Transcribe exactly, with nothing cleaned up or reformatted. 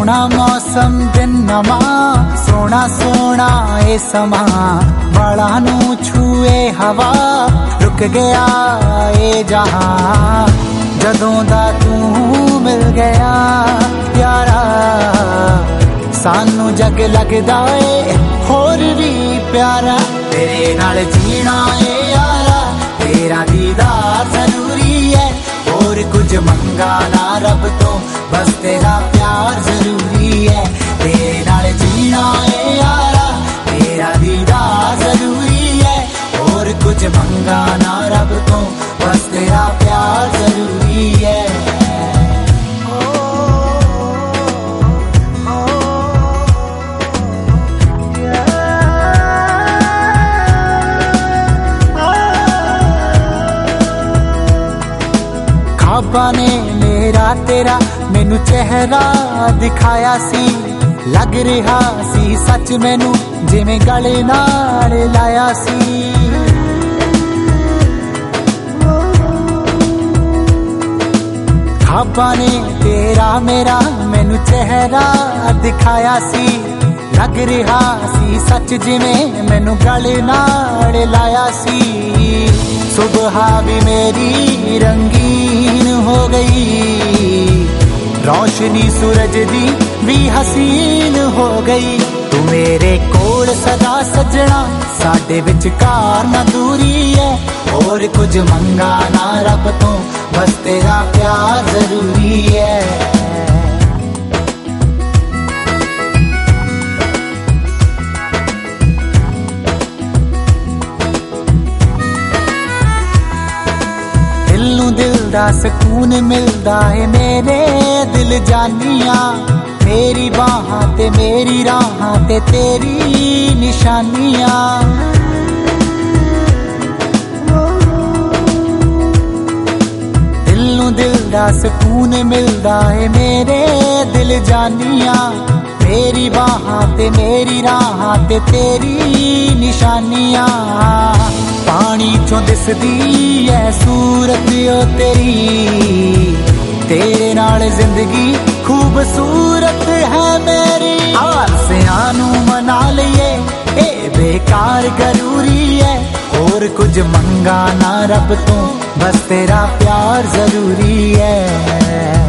सोना मौसम दिन नमा सोना सोना ए समा बाला नू छूए हवा रुक गया ए जहां जदों दा तू मिल गया प्यारा सानू जग लगदा ए होर भी प्यारा तेरे नाल जीना ए यारा तेरा दीदार जरूरी है और कुछ मंगा ना रब तो बस तेरा प्यार जरूरी है तेरे नाल जीना है यारा तेरा दीदार जरूरी है और कुछ मंगा ना रब तो बस तेरा प्यार जरूरी है। ख्वाबा ने मेरा तेरा मैनू चेहरा दिखाया सी लग रहा सी सच मैनू जिवें गले नाल लाया सी ख्वाबा ने तेरा मेरा मैनू चेहरा दिखाया सी लग रहा सी सच जिवें मैनू गले नाल लाया सी सुबह भी मेरी रंगीन हो गई रोशनी सूरज दी भी हसीन हो गई तू मेरे कोल सदा सजना साडे विचकार ना दूरी है और कुछ मंगा ना रब तो बस तेरा प्यार जरूरी है। दिल दा सुकून मिलदा है मेरे दिल जानिया मेरी बाहां ते मेरी राहां ते तेरी निशानियां दिल नू दिल दा सुकून मिलदा है मेरे दिल जानिया मेरी बाहां ते मेरी राहां ते तेरी निशानियां पानी चों दिसदी है सूरत ओ तेरी तेरे नाल जिंदगी खूबसूरत है मेरी आसियानू मना लिये ए बेकार जरूरी है और कुछ मंगा ना रब तो बस तेरा प्यार जरूरी है।